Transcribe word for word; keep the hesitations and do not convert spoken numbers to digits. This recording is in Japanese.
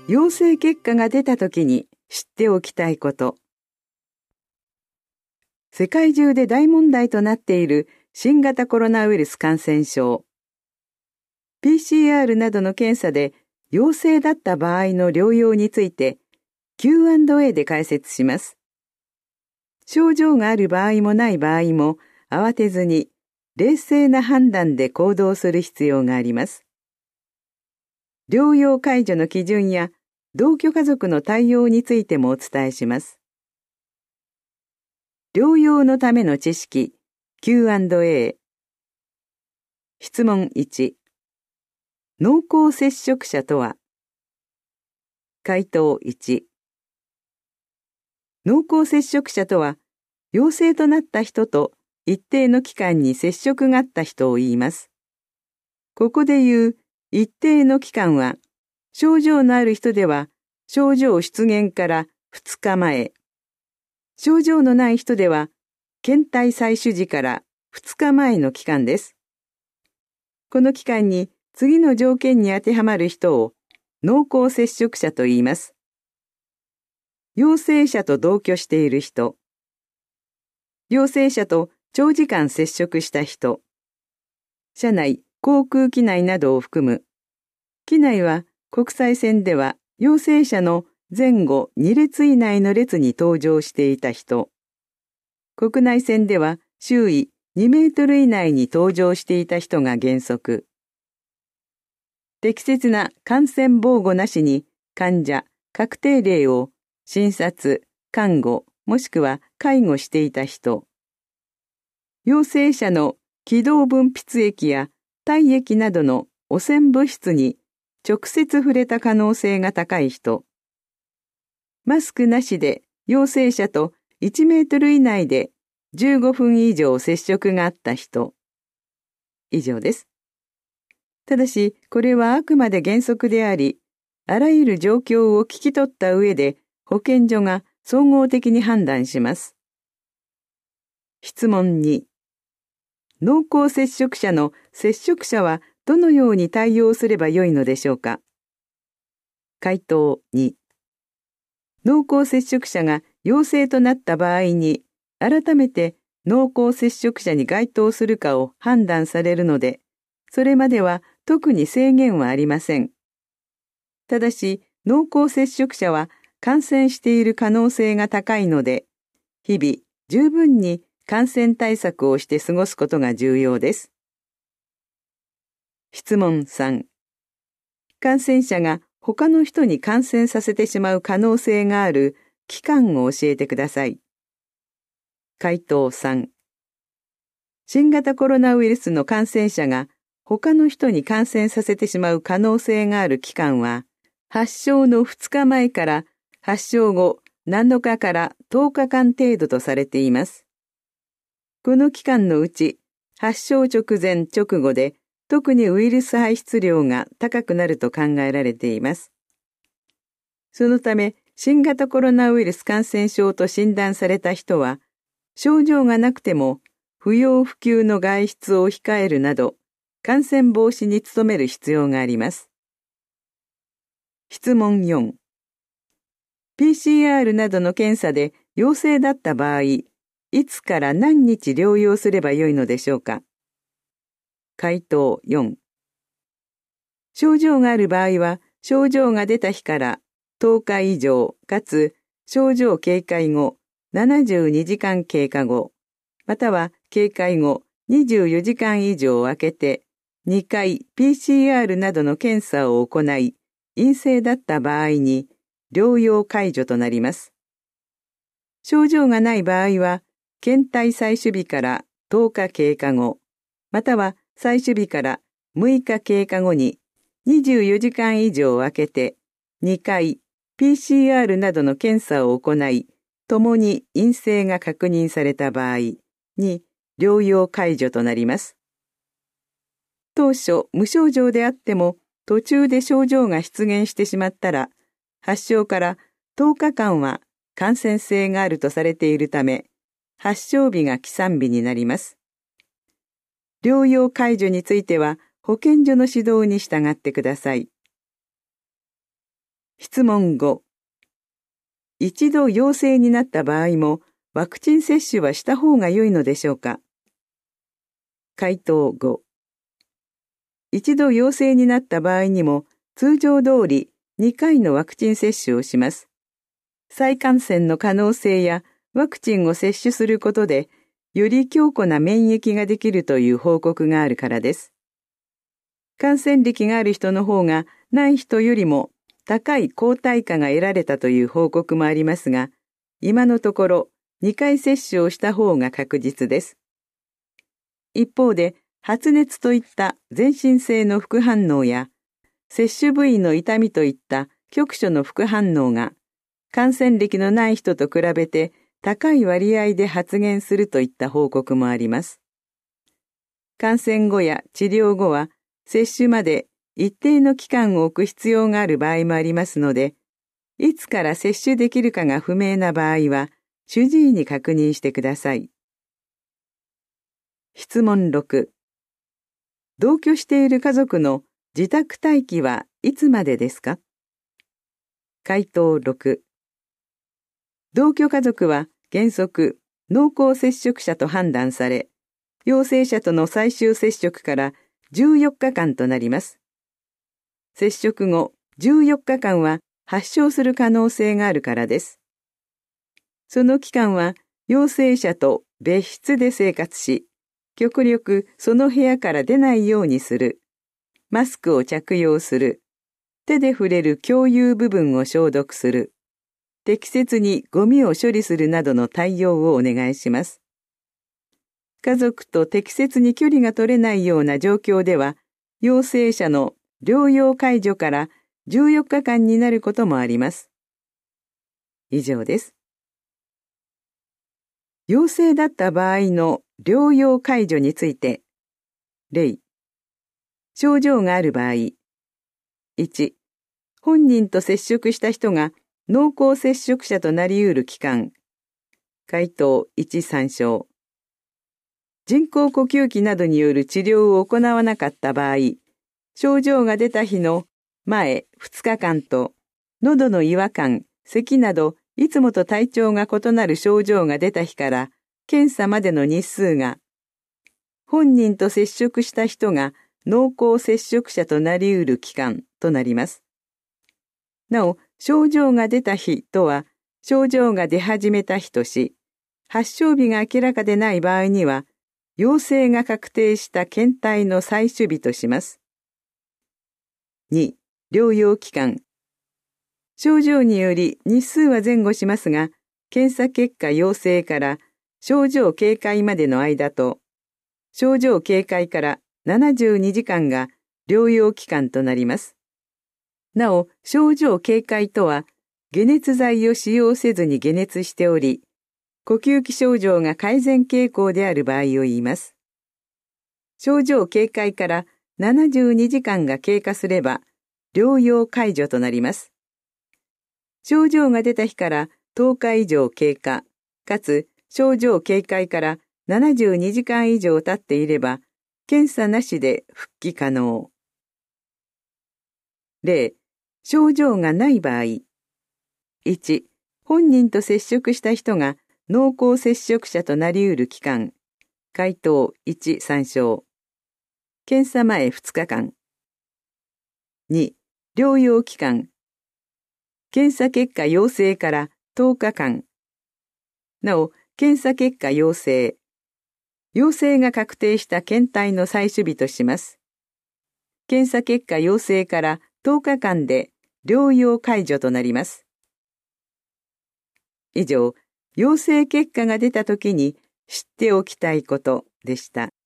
陽性結果が出たときに知っておきたいこと。世界中で大問題となっている新型コロナウイルス感染症。ピーシーアール などの検査で陽性だった場合の療養について キューアンドエー で解説します。症状がある場合もない場合も慌てずに冷静な判断で行動する必要があります。療養解除の基準や同居家族の対応についてもお伝えします。療養のための知識 キューアンドエー。質問いち。濃厚接触者とは？回答いち。濃厚接触者とは、陽性となった人と一定の期間に接触があった人を言います。ここで言う一定の期間は、症状のある人では症状出現からふつかまえ、症状のない人では検体採取時からふつかまえの期間です。この期間に次の条件に当てはまる人を濃厚接触者と言います。陽性者と同居している人、陽性者と長時間接触した人、車内、航空機内などを含む。機内は国際線では陽性者の前後に列以内の列に搭乗していた人、国内線では周囲にメートル以内に搭乗していた人が原則。適切な感染防護なしに患者、確定例を診察、看護、もしくは介護していた人。陽性者の気道分泌液や体液などの汚染物質に直接触れた可能性が高い人。マスクなしで陽性者といちメートル以内でじゅうごふん以上接触があった人。以上です。ただし、これはあくまで原則であり、あらゆる状況を聞き取った上で、保健所が総合的に判断します。質問に。濃厚接触者の接触者はどのように対応すればよいのでしょうか？回答に。濃厚接触者が陽性となった場合に、改めて濃厚接触者に該当するかを判断されるので、それまでは特に制限はありません。ただし、濃厚接触者は感染している可能性が高いので、日々十分に感染対策をして過ごすことが重要です。質問さん。感染者が他の人に感染させてしまう可能性がある期間を教えてください。回答さん。新型コロナウイルスの感染者が他の人に感染させてしまう可能性がある期間は、発症のふつかまえから発症後なのかからとおかかん程度とされています。この期間のうち、発症直前直後で特にウイルス排出量が高くなると考えられています。そのため、新型コロナウイルス感染症と診断された人は、症状がなくても不要不急の外出を控えるなど、感染防止に努める必要があります。質問よん。ピーシーアール などの検査で陽性だった場合、いつから何日療養すればよいのでしょうか？回答よん。症状がある場合は、症状が出た日からとおか以上、かつ症状軽快後ななじゅうにじかん経過後、または軽快後にじゅうよじかん以上空けてにかい ピーシーアール などの検査を行い、陰性だった場合に療養解除となります。症状がない場合は、検体採取日からとおか経過後、または採取日からむいか経過後ににじゅうよじかん以上空けてにかい ピーシーアール などの検査を行い、共に陰性が確認された場合に療養解除となります。当初無症状であっても途中で症状が出現してしまったら、発症からとおかかんは感染性があるとされているため、発症日が起算日になります。療養解除については保健所の指導に従ってください。 質問ご。一度陽性になった場合もワクチン接種はした方が良いのでしょうか？回答ご。一度陽性になった場合にも通常通りにかいのワクチン接種をします。再感染の可能性やワクチンを接種することでより強固な免疫ができるという報告があるからです。感染歴がある人の方がない人よりも高い抗体価が得られたという報告もありますが、今のところにかい接種をした方が確実です。一方で、発熱といった全身性の副反応や、接種部位の痛みといった局所の副反応が、感染歴のない人と比べて高い割合で発現するといった報告もあります。感染後や治療後は、接種まで一定の期間を置く必要がある場合もありますので、いつから接種できるかが不明な場合は、主治医に確認してください。質問ろく。同居している家族の自宅待機はいつまでですか？回答ろく。同居家族は原則濃厚接触者と判断され、陽性者との最終接触からじゅうよっかかんとなります。接触後じゅうよっかかんは発症する可能性があるからです。その期間は陽性者と別室で生活し、極力その部屋から出ないようにする、マスクを着用する、手で触れる共有部分を消毒する、適切にゴミを処理するなどの対応をお願いします。家族と適切に距離が取れないような状況では、陽性者の療養解除からじゅうよっかかんになることもあります。以上です。陽性だった場合の療養解除について、例。症状がある場合。いち、本人と接触した人が濃厚接触者となり得る期間。回答いち参照。人工呼吸器などによる治療を行わなかった場合、症状が出た日の前ふつかかんと、喉の違和感、咳などいつもと体調が異なる症状が出た日から検査までの日数が、本人と接触した人が濃厚接触者となり得る期間となります。なお、症状が出た日とは、症状が出始めた日とし、発症日が明らかでない場合には、陽性が確定した検体の採取日とします。に、療養期間。症状により日数は前後しますが、検査結果陽性から症状軽快までの間と、症状軽快からななじゅうにじかんが療養期間となります。なお、症状軽快とは、解熱剤を使用せずに解熱しており、呼吸器症状が改善傾向である場合を言います。症状軽快からななじゅうにじかんが経過すれば、療養解除となります。症状が出た日からとおか以上経過、かつ症状軽快からななじゅうにじかん以上経っていれば、検査なしで復帰可能。例、症状がない場合。いち、本人と接触した人が濃厚接触者となり得る期間。回答いち参照。検査前ふつかかん。に、療養期間。検査結果陽性からとおかかん。なお、検査結果陽性。陽性が確定した検体の採取日とします。検査結果陽性からとおかかんで療養解除となります。以上、陽性結果が出たときに知っておきたいことでした。